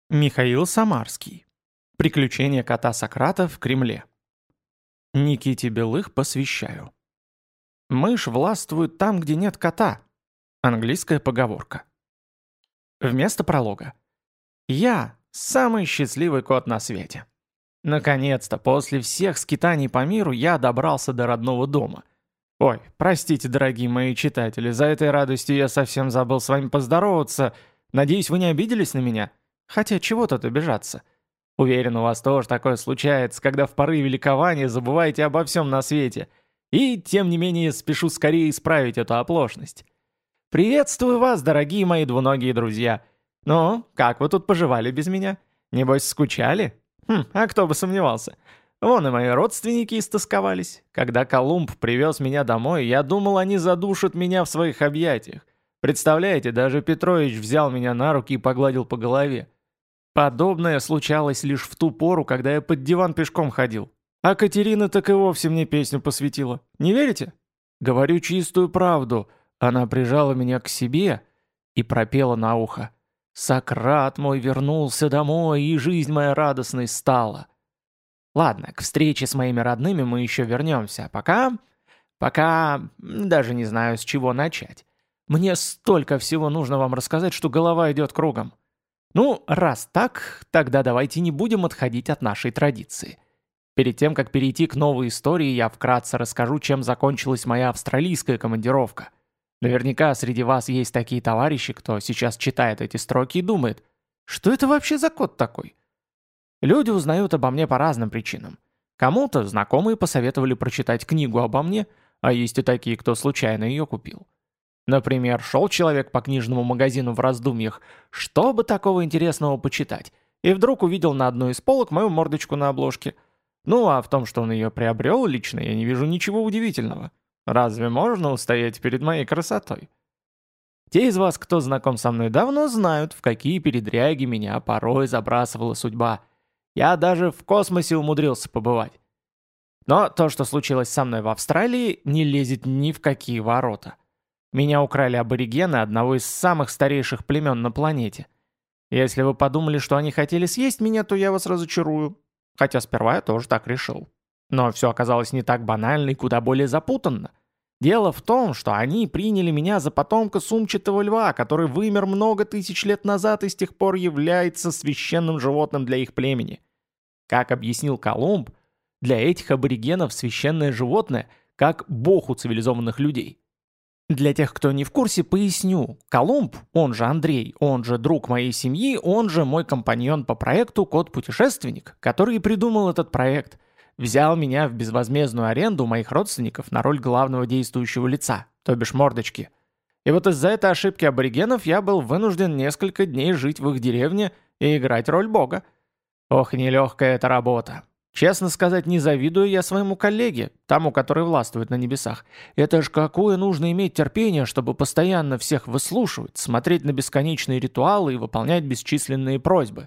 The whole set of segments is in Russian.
Михаил Самарский. Приключения кота Сократа в Кремле. Никите Белых посвящаю. Мышь властвует там, где нет кота. Английская поговорка. Вместо пролога. Я самый счастливый кот на свете. Наконец-то, после всех скитаний по миру, я добрался до родного дома. Ой, простите, дорогие мои читатели, за этой радостью я совсем забыл с вами поздороваться. Надеюсь, вы не обиделись на меня? Хотя чего тут обижаться? Уверен, у вас тоже такое случается, когда в порыве ликования забываете обо всем на свете. И, тем не менее, спешу скорее исправить эту оплошность. Приветствую вас, дорогие мои двуногие друзья. Ну, как вы тут поживали без меня? Небось, скучали? А кто бы сомневался. Вон и мои родственники истосковались. Когда Колумб привез меня домой, я думал, они задушат меня в своих объятиях. Представляете, даже Петрович взял меня на руки и погладил по голове. Подобное случалось лишь в ту пору, когда я под диван пешком ходил. А Катерина так и вовсе мне песню посвятила. Не верите? Говорю чистую правду. Она прижала меня к себе и пропела на ухо. «Сократ мой вернулся домой, и жизнь моя радостной стала». Ладно, к встрече с моими родными мы еще вернемся. А пока даже не знаю, с чего начать. Мне столько всего нужно вам рассказать, что голова идет кругом. Ну, раз так, тогда давайте не будем отходить от нашей традиции. Перед тем, как перейти к новой истории, я вкратце расскажу, чем закончилась моя австралийская командировка. Наверняка среди вас есть такие товарищи, кто сейчас читает эти строки и думает, что это вообще за код такой? Люди узнают обо мне по разным причинам. Кому-то знакомые посоветовали прочитать книгу обо мне, а есть и такие, кто случайно ее купил. Например, шел человек по книжному магазину в раздумьях, что бы такого интересного почитать, и вдруг увидел на одной из полок мою мордочку на обложке. Ну а в том, что он ее приобрел, лично я не вижу ничего удивительного. Разве можно устоять перед моей красотой? Те из вас, кто знаком со мной давно, знают, в какие передряги меня порой забрасывала судьба. Я даже в космосе умудрился побывать. Но то, что случилось со мной в Австралии, не лезет ни в какие ворота. Меня украли аборигены одного из самых старейших племен на планете. Если вы подумали, что они хотели съесть меня, то я вас разочарую. Хотя сперва я тоже так решил. Но все оказалось не так банально и куда более запутанно. Дело в том, что они приняли меня за потомка сумчатого льва, который вымер много тысяч лет назад и с тех пор является священным животным для их племени. Как объяснил Колумб, для этих аборигенов священное животное как бог у цивилизованных людей. Для тех, кто не в курсе, поясню. Колумб, он же Андрей, он же друг моей семьи, он же мой компаньон по проекту «Кот-путешественник», который и придумал этот проект, взял меня в безвозмездную аренду моих родственников на роль главного действующего лица, то бишь мордочки. И вот из-за этой ошибки аборигенов я был вынужден несколько дней жить в их деревне и играть роль бога. Ох, нелегкая эта работа. Честно сказать, не завидую я своему коллеге, тому, который властвует на небесах. Это ж какое нужно иметь терпение, чтобы постоянно всех выслушивать, смотреть на бесконечные ритуалы и выполнять бесчисленные просьбы.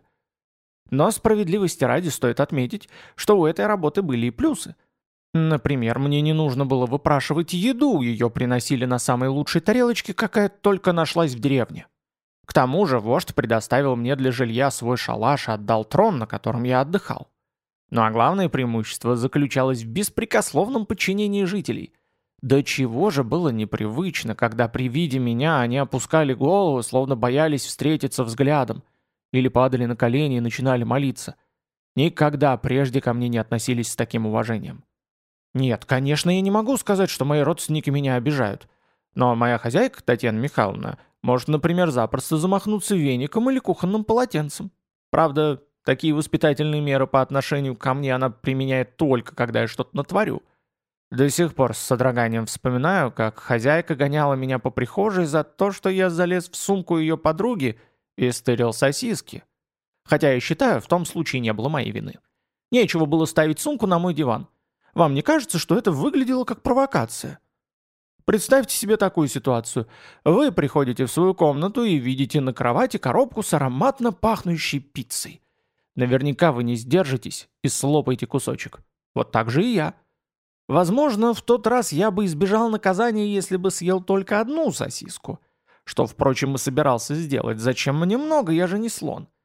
Но справедливости ради стоит отметить, что у этой работы были и плюсы. Например, мне не нужно было выпрашивать еду, ее приносили на самой лучшей тарелочке, какая только нашлась в деревне. К тому же вождь предоставил мне для жилья свой шалаш и отдал трон, на котором я отдыхал. Ну а главное преимущество заключалось в беспрекословном подчинении жителей. До чего же было непривычно, когда при виде меня они опускали голову, словно боялись встретиться взглядом, или падали на колени и начинали молиться. Никогда прежде ко мне не относились с таким уважением. Нет, конечно, я не могу сказать, что мои родственники меня обижают. Но моя хозяйка, Татьяна Михайловна, может, например, запросто замахнуться веником или кухонным полотенцем. Правда, такие воспитательные меры по отношению ко мне она применяет только, когда я что-то натворю. До сих пор с содроганием вспоминаю, как хозяйка гоняла меня по прихожей за то, что я залез в сумку ее подруги и стырил сосиски. Хотя я считаю, в том случае не было моей вины. Нечего было ставить сумку на мой диван. Вам не кажется, что это выглядело как провокация? Представьте себе такую ситуацию. Вы приходите в свою комнату и видите на кровати коробку с ароматно пахнущей пиццей. Наверняка вы не сдержитесь и слопаете кусочек. Вот так же и я. Возможно, в тот раз я бы избежал наказания, если бы съел только одну сосиску. Что, впрочем, и собирался сделать. Зачем мне много, я же не слон.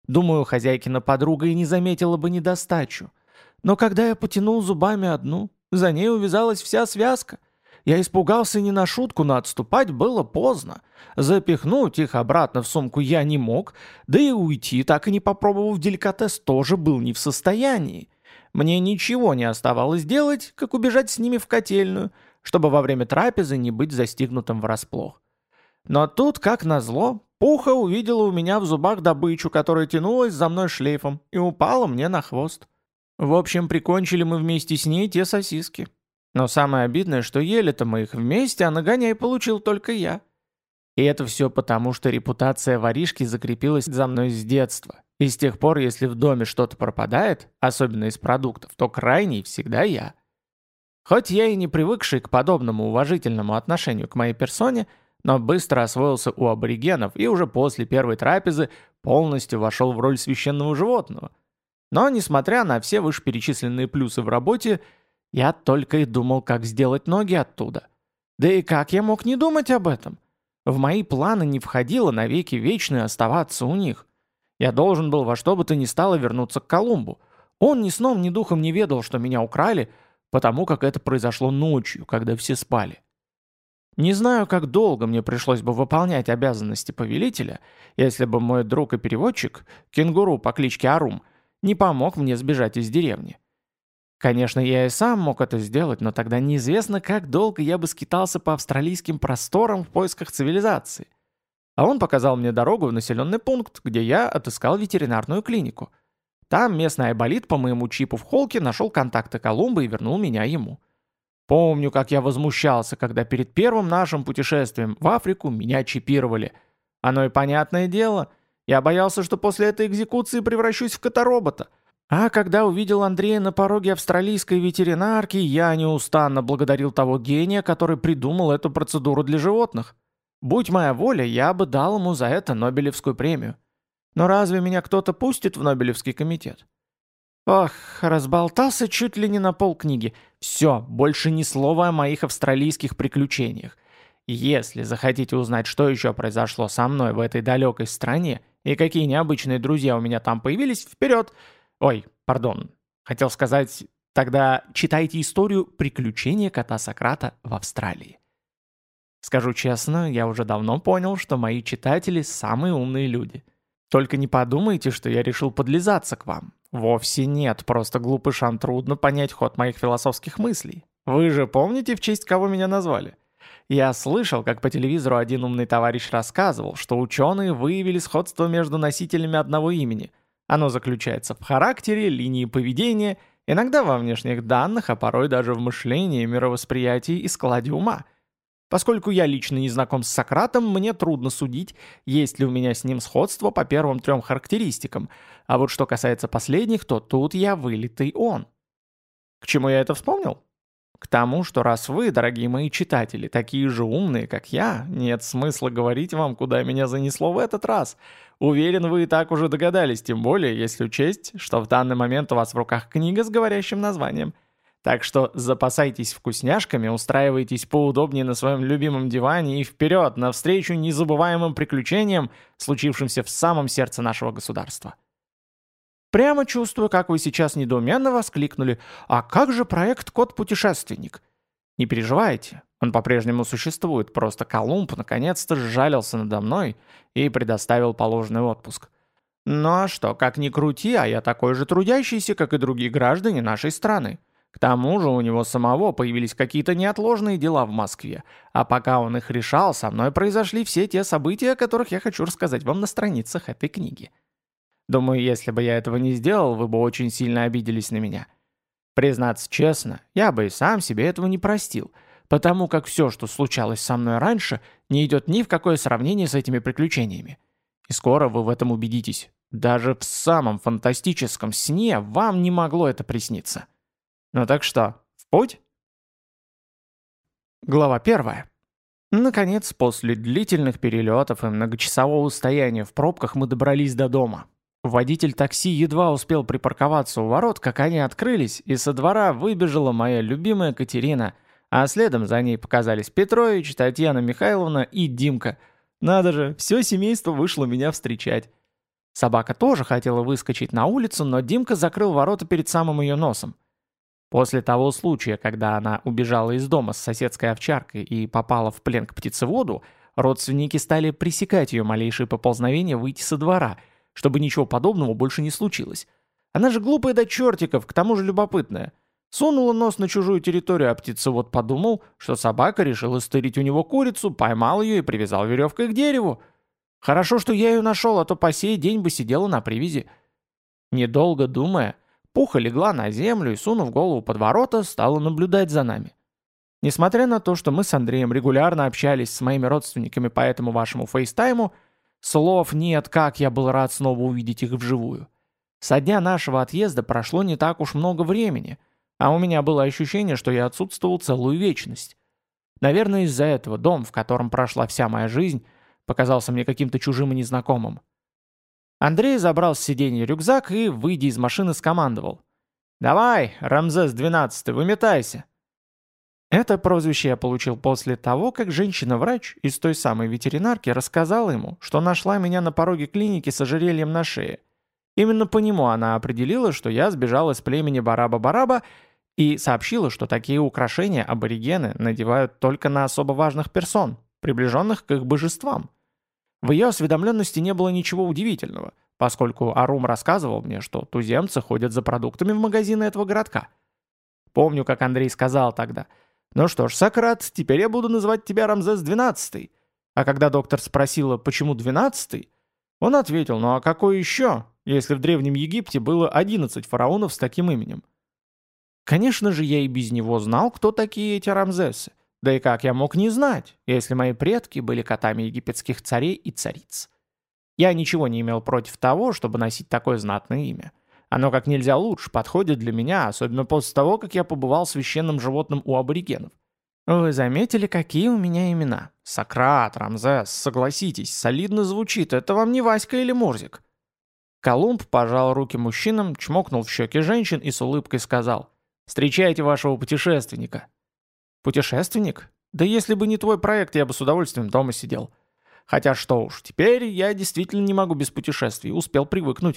Думаю, хозяйкина подруга и не заметила бы недостачу. Но когда я потянул зубами одну, за ней увязалась вся связка. Я испугался не на шутку, но отступать было поздно. Запихнуть их обратно в сумку я не мог, да и уйти, так и не попробовав деликатес, тоже был не в состоянии. Мне ничего не оставалось делать, как убежать с ними в котельную, чтобы во время трапезы не быть застигнутым врасплох. Но тут, как назло, Пуха увидела у меня в зубах добычу, которая тянулась за мной шлейфом, и упала мне на хвост. В общем, прикончили мы вместе с ней те сосиски. Но самое обидное, что ели-то мы их вместе, а нагоняй получил только я. И это все потому, что репутация воришки закрепилась за мной с детства. И с тех пор, если в доме что-то пропадает, особенно из продуктов, то крайний всегда я. Хоть я и не привыкший к подобному уважительному отношению к моей персоне, но быстро освоился у аборигенов и уже после первой трапезы полностью вошел в роль священного животного. Но, несмотря на все вышеперечисленные плюсы в работе, я только и думал, как сделать ноги оттуда. Да и как я мог не думать об этом? В мои планы не входило навеки вечные оставаться у них. Я должен был во что бы то ни стало вернуться к Колумбу. Он ни сном, ни духом не ведал, что меня украли, потому как это произошло ночью, когда все спали. Не знаю, как долго мне пришлось бы выполнять обязанности повелителя, если бы мой друг и переводчик, кенгуру по кличке Арум, не помог мне сбежать из деревни. Конечно, я и сам мог это сделать, но тогда неизвестно, как долго я бы скитался по австралийским просторам в поисках цивилизации. А он показал мне дорогу в населенный пункт, где я отыскал ветеринарную клинику. Там местный айболит по моему чипу в холке нашел контакты Колумба и вернул меня ему. Помню, как я возмущался, когда перед первым нашим путешествием в Африку меня чипировали. Оно и понятное дело. Я боялся, что после этой экзекуции превращусь в которобота. А когда увидел Андрея на пороге австралийской ветеринарки, я неустанно благодарил того гения, который придумал эту процедуру для животных. Будь моя воля, я бы дал ему за это Нобелевскую премию. Но разве меня кто-то пустит в Нобелевский комитет? Ох, разболтался чуть ли не на полкниги. Все, больше ни слова о моих австралийских приключениях. Если захотите узнать, что еще произошло со мной в этой далекой стране и какие необычные друзья у меня там появились, вперед! Ой, пардон, хотел сказать, тогда читайте историю «Приключения кота Сократа в Австралии». Скажу честно, я уже давно понял, что мои читатели самые умные люди. Только не подумайте, что я решил подлизаться к вам. Вовсе нет, просто глупышам трудно понять ход моих философских мыслей. Вы же помните, в честь кого меня назвали? Я слышал, как по телевизору один умный товарищ рассказывал, что ученые выявили сходство между носителями одного имени. Оно заключается в характере, линии поведения, иногда во внешних данных, а порой даже в мышлении, мировосприятии и складе ума. Поскольку я лично не знаком с Сократом, мне трудно судить, есть ли у меня с ним сходство по первым 3 характеристикам, а вот что касается последних, то тут я вылитый он. К чему я это вспомнил? К тому, что раз вы, дорогие мои читатели, такие же умные, как я, нет смысла говорить вам, куда меня занесло в этот раз. Уверен, вы и так уже догадались, тем более, если учесть, что в данный момент у вас в руках книга с говорящим названием. Так что запасайтесь вкусняшками, устраивайтесь поудобнее на своем любимом диване и вперед, навстречу незабываемым приключениям, случившимся в самом сердце нашего государства. Прямо чувствую, как вы сейчас недоуменно воскликнули: «А как же проект «Кот-путешественник»?» Не переживайте, он по-прежнему существует, просто Колумб наконец-то сжалился надо мной и предоставил положенный отпуск. Ну а что, как ни крути, а я такой же трудящийся, как и другие граждане нашей страны. К тому же у него самого появились какие-то неотложные дела в Москве, а пока он их решал, со мной произошли все те события, о которых я хочу рассказать вам на страницах этой книги. Думаю, если бы я этого не сделал, вы бы очень сильно обиделись на меня. Признаться честно, я бы и сам себе этого не простил, потому как все, что случалось со мной раньше, не идет ни в какое сравнение с этими приключениями. И скоро вы в этом убедитесь. Даже в самом фантастическом сне вам не могло это присниться. Ну так что, в путь? Глава 1. Наконец, после длительных перелетов и многочасового стояния в пробках мы добрались до дома. Водитель такси едва успел припарковаться у ворот, как они открылись, и со двора выбежала моя любимая Катерина, а следом за ней показались Петрович, Татьяна Михайловна и Димка. Надо же, все семейство вышло меня встречать. Собака тоже хотела выскочить на улицу, но Димка закрыл ворота перед самым ее носом. После того случая, когда она убежала из дома с соседской овчаркой и попала в плен к птицеводу, родственники стали пресекать ее малейшие поползновения выйти со двора, чтобы ничего подобного больше не случилось. Она же глупая до чертиков, к тому же любопытная. Сунула нос на чужую территорию, а птицевод подумал, что собака решила стырить у него курицу, поймал ее и привязал веревкой к дереву. Хорошо, что я ее нашел, а то по сей день бы сидела на привязи. Недолго думая, Пуха легла на землю и, сунув голову под ворота, стала наблюдать за нами. Несмотря на то, что мы с Андреем регулярно общались с моими родственниками по этому вашему фейстайму, слов нет, как я был рад снова увидеть их вживую. Со дня нашего отъезда прошло не так уж много времени, а у меня было ощущение, что я отсутствовал целую вечность. Наверное, из-за этого дом, в котором прошла вся моя жизнь, показался мне каким-то чужим и незнакомым. Андрей забрал с сиденья рюкзак и, выйдя из машины, скомандовал: «Давай, Рамзес-12, выметайся!» Это прозвище я получил после того, как женщина-врач из той самой ветеринарки рассказала ему, что нашла меня на пороге клиники с ожерельем на шее. Именно по нему она определила, что я сбежал из племени Бараба-Бараба и сообщила, что такие украшения аборигены надевают только на особо важных персон, приближенных к их божествам. В ее осведомленности не было ничего удивительного, поскольку Арум рассказывал мне, что туземцы ходят за продуктами в магазины этого городка. Помню, как Андрей сказал тогда: «Ну что ж, Сократ, теперь я буду называть тебя Рамзес-12». А когда доктор спросила, почему 12-й, он ответил: «Ну а какой еще, если в Древнем Египте было 11 фараонов с таким именем?» Конечно же, я и без него знал, кто такие эти Рамзесы. Да и как я мог не знать, если мои предки были котами египетских царей и цариц? Я ничего не имел против того, чтобы носить такое знатное имя. Оно как нельзя лучше подходит для меня, особенно после того, как я побывал священным животным у аборигенов. Вы заметили, какие у меня имена? Сократ, Рамзес, согласитесь, солидно звучит, это вам не Васька или Мурзик. Колумб пожал руки мужчинам, чмокнул в щеки женщин и с улыбкой сказал: «Встречайте вашего путешественника». «Путешественник? Да если бы не твой проект, я бы с удовольствием дома сидел. Хотя что уж, теперь я действительно не могу без путешествий, успел привыкнуть».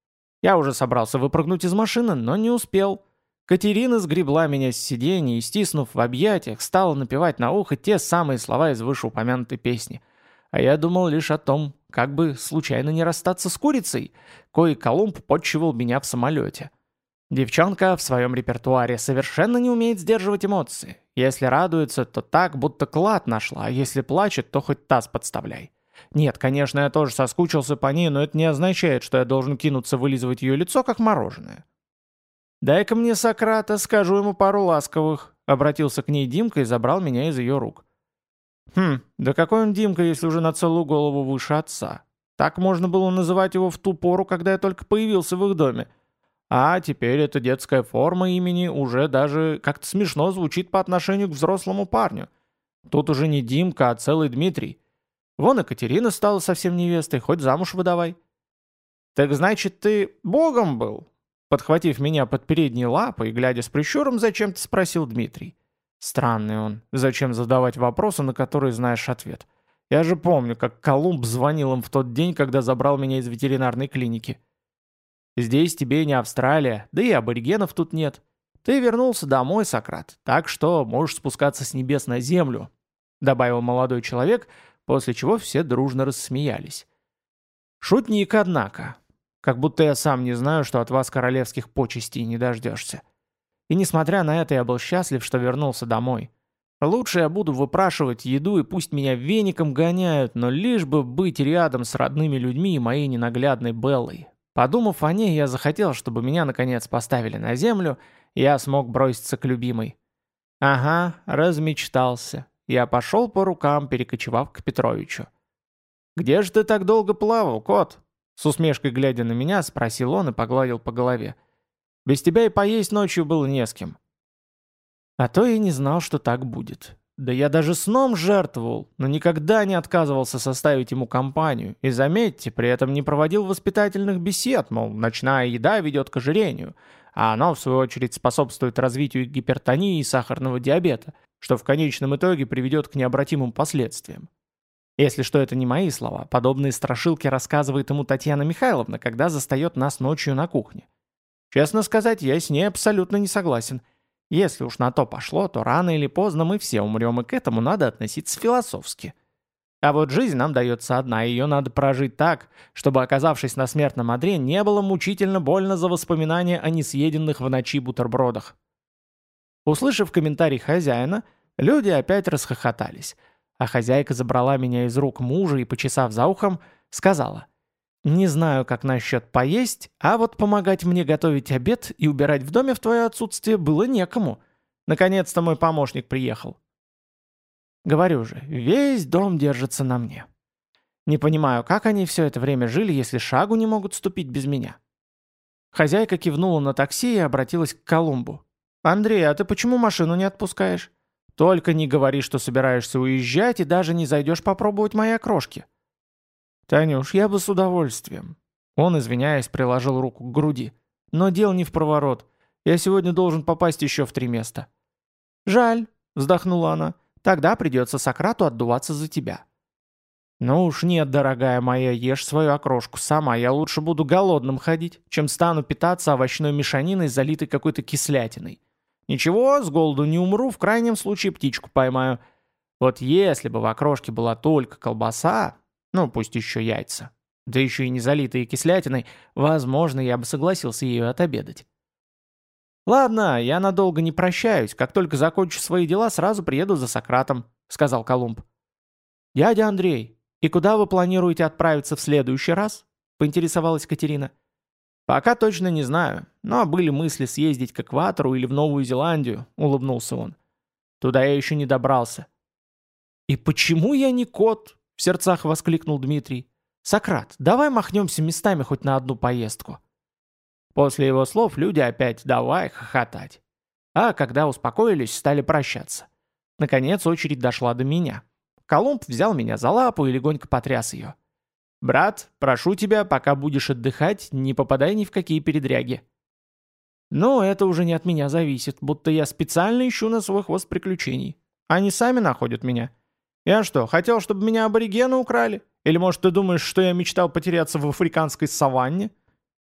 Я уже собрался выпрыгнуть из машины, но не успел. Катерина сгребла меня с сиденья и, стиснув в объятиях, стала напевать на ухо те самые слова из вышеупомянутой песни. А я думал лишь о том, как бы случайно не расстаться с курицей, кой Колумб подчивал меня в самолете. Девчонка в своем репертуаре совершенно не умеет сдерживать эмоции. Если радуется, то так, будто клад нашла, а если плачет, то хоть таз подставляй. Нет, конечно, я тоже соскучился по ней, но это не означает, что я должен кинуться вылизывать ее лицо, как мороженое. «Дай-ка мне Сократа, скажу ему пару ласковых», — обратился к ней Димка и забрал меня из ее рук. Да какой он Димка, если уже на целую голову выше отца? Так можно было называть его в ту пору, когда я только появился в их доме. А теперь эта детская форма имени уже даже как-то смешно звучит по отношению к взрослому парню. Тут уже не Димка, а целый Дмитрий. Вон и Катерина стала совсем невестой, хоть замуж выдавай. «Так значит, ты богом был?» Подхватив меня под передние лапы и глядя с прищуром, зачем-то спросил Дмитрий. Странный он. Зачем задавать вопросы, на которые знаешь ответ? Я же помню, как Колумб звонил им в тот день, когда забрал меня из ветеринарной клиники. Здесь тебе не Австралия, да и аборигенов тут нет. Ты вернулся домой, Сократ, так что можешь спускаться с небес на землю», добавил молодой человек, после чего все дружно рассмеялись. «Шутник, однако. Как будто я сам не знаю, что от вас королевских почестей не дождешься. И несмотря на это, я был счастлив, что вернулся домой. Лучше я буду выпрашивать еду, и пусть меня веником гоняют, но лишь бы быть рядом с родными людьми и моей ненаглядной Беллой». Подумав о ней, я захотел, чтобы меня наконец поставили на землю, и я смог броситься к любимой. Ага, размечтался. Я пошел по рукам, перекочевав к Петровичу. «Где же ты так долго плавал, кот?» С усмешкой глядя на меня, спросил он и погладил по голове. «Без тебя и поесть ночью было не с кем». А то я не знал, что так будет. Да я даже сном жертвовал, но никогда не отказывался составить ему компанию. И заметьте, при этом не проводил воспитательных бесед, мол, ночная еда ведет к ожирению, а оно, в свою очередь, способствует развитию гипертонии и сахарного диабета, что в конечном итоге приведет к необратимым последствиям. Если что, это не мои слова. Подобные страшилки рассказывает ему Татьяна Михайловна, когда застает нас ночью на кухне. Честно сказать, я с ней абсолютно не согласен. Если уж на то пошло, то рано или поздно мы все умрем, и к этому надо относиться философски. А вот жизнь нам дается одна, и ее надо прожить так, чтобы, оказавшись на смертном одре, не было мучительно больно за воспоминания о несъеденных в ночи бутербродах. Услышав комментарий хозяина, люди опять расхохотались, а хозяйка забрала меня из рук мужа и, почесав за ухом, сказала: «Не знаю, как насчет поесть, а вот помогать мне готовить обед и убирать в доме в твое отсутствие было некому. Наконец-то мой помощник приехал». Говорю же, весь дом держится на мне. Не понимаю, как они все это время жили, если шагу не могут ступить без меня. Хозяйка кивнула на такси и обратилась к Колумбу. «Андрей, а ты почему машину не отпускаешь? Только не говори, что собираешься уезжать и даже не зайдешь попробовать мои окрошки». «Танюш, я бы с удовольствием». Он, извиняясь, приложил руку к груди. «Но дело не в проворот. Я сегодня должен попасть еще в 3 места». «Жаль», — вздохнула она. «Тогда придется Сократу отдуваться за тебя». «Ну уж нет, дорогая моя, ешь свою окрошку сама. Я лучше буду голодным ходить, чем стану питаться овощной мешаниной, залитой какой-то кислятиной. Ничего, с голоду не умру, в крайнем случае птичку поймаю. Вот если бы в окрошке была только колбаса, ну пусть еще яйца, да еще и не залитые кислятиной, возможно, я бы согласился ее отобедать». «Ладно, я надолго не прощаюсь. Как только закончу свои дела, сразу приеду за Сократом», — сказал Колумб. «Дядя Андрей, и куда вы планируете отправиться в следующий раз?» — поинтересовалась Катерина. «Пока точно не знаю, но были мысли съездить к экватору или в Новую Зеландию», — улыбнулся он. «Туда я еще не добрался». «И почему я не кот?» — в сердцах воскликнул Дмитрий. «Сократ, давай махнемся местами хоть на одну поездку». После его слов люди опять давай хохотать. А когда успокоились, стали прощаться. Наконец очередь дошла до меня. Колумб взял меня за лапу и легонько потряс ее. «Брат, прошу тебя, пока будешь отдыхать, не попадай ни в какие передряги». «Ну, это уже не от меня зависит, будто я специально ищу на свой хвост приключений. Они сами находят меня. Я что, хотел, чтобы меня аборигены украли? Или, может, ты думаешь, что я мечтал потеряться в африканской саванне?»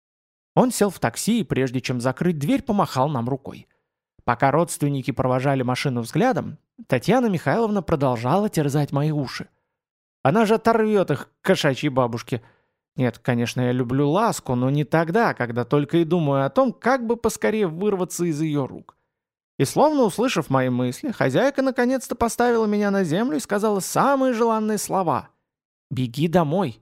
Он сел в такси и, прежде чем закрыть дверь, помахал нам рукой. Пока родственники провожали машину взглядом, Татьяна Михайловна продолжала терзать мои уши. Она же оторвет их к кошачьей бабушке. Нет, конечно, я люблю ласку, но не тогда, когда только и думаю о том, как бы поскорее вырваться из ее рук. И словно услышав мои мысли, хозяйка наконец-то поставила меня на землю и сказала самые желанные слова: «Беги домой».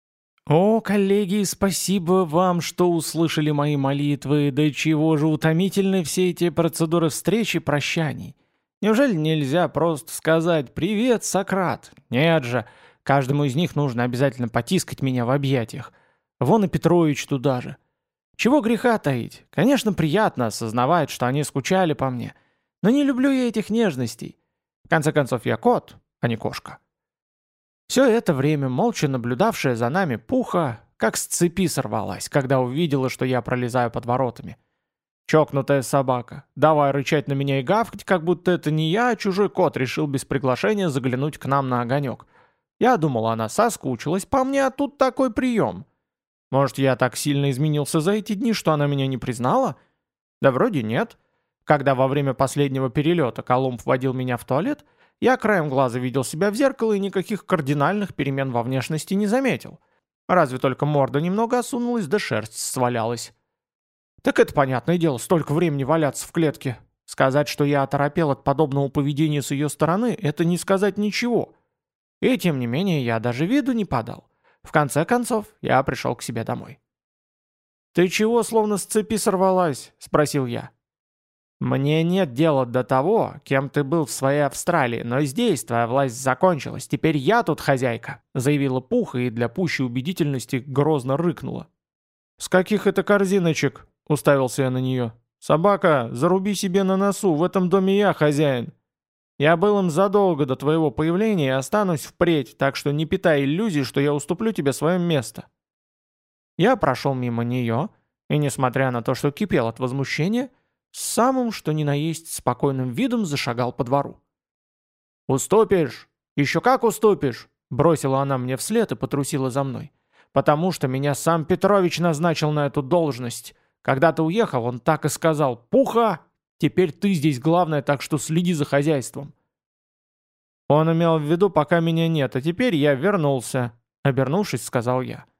О, коллеги, спасибо вам, что услышали мои молитвы, да чего же утомительны все эти процедуры встреч и прощаний. Неужели нельзя просто сказать «Привет, Сократ»? Нет же, каждому из них нужно обязательно потискать меня в объятиях. Вон и Петрович туда же. Чего греха таить? Конечно, приятно осознавать, что они скучали по мне. Но не люблю я этих нежностей. В конце концов, я кот, а не кошка. Все это время молча наблюдавшая за нами Пуха как с цепи сорвалась, когда увидела, что я пролезаю под воротами. Чокнутая собака, давай рычать на меня и гавкать, как будто это не я, а чужой кот решил без приглашения заглянуть к нам на огонек. Я думал, она соскучилась по мне, а тут такой прием. Может, я так сильно изменился за эти дни, что она меня не признала? Да вроде нет. Когда во время последнего перелета Колумб водил меня в туалет, я краем глаза видел себя в зеркало и никаких кардинальных перемен во внешности не заметил. Разве только морда немного осунулась, да шерсть свалялась. Так это понятное дело, столько времени валяться в клетке. Сказать, что я оторопел от подобного поведения с ее стороны, это не сказать ничего. И тем не менее я даже виду не подал. В конце концов, я пришел к себе домой. «Ты чего словно с цепи сорвалась?» – спросил я. «Мне нет дела до того, кем ты был в своей Австралии, но здесь твоя власть закончилась, теперь я тут хозяйка», заявила Пуха и для пущей убедительности грозно рыкнула. «С каких это корзиночек?» — уставился я на нее. «Собака, заруби себе на носу, в этом доме я хозяин. Я был им задолго до твоего появления и останусь впредь, так что не питай иллюзий, что я уступлю тебе свое место». Я прошел мимо нее, и, несмотря на то, что кипел от возмущения, с самым что ни на есть спокойным видом зашагал по двору. «Уступишь? Еще как уступишь?» Бросила она мне вслед и потрусила за мной. «Потому что меня сам Петрович назначил на эту должность. Когда ты уехал, он так и сказал: «Пуха! Теперь ты здесь главная, так что следи за хозяйством». Он имел в виду, пока меня нет, а теперь я вернулся, обернувшись, сказал я.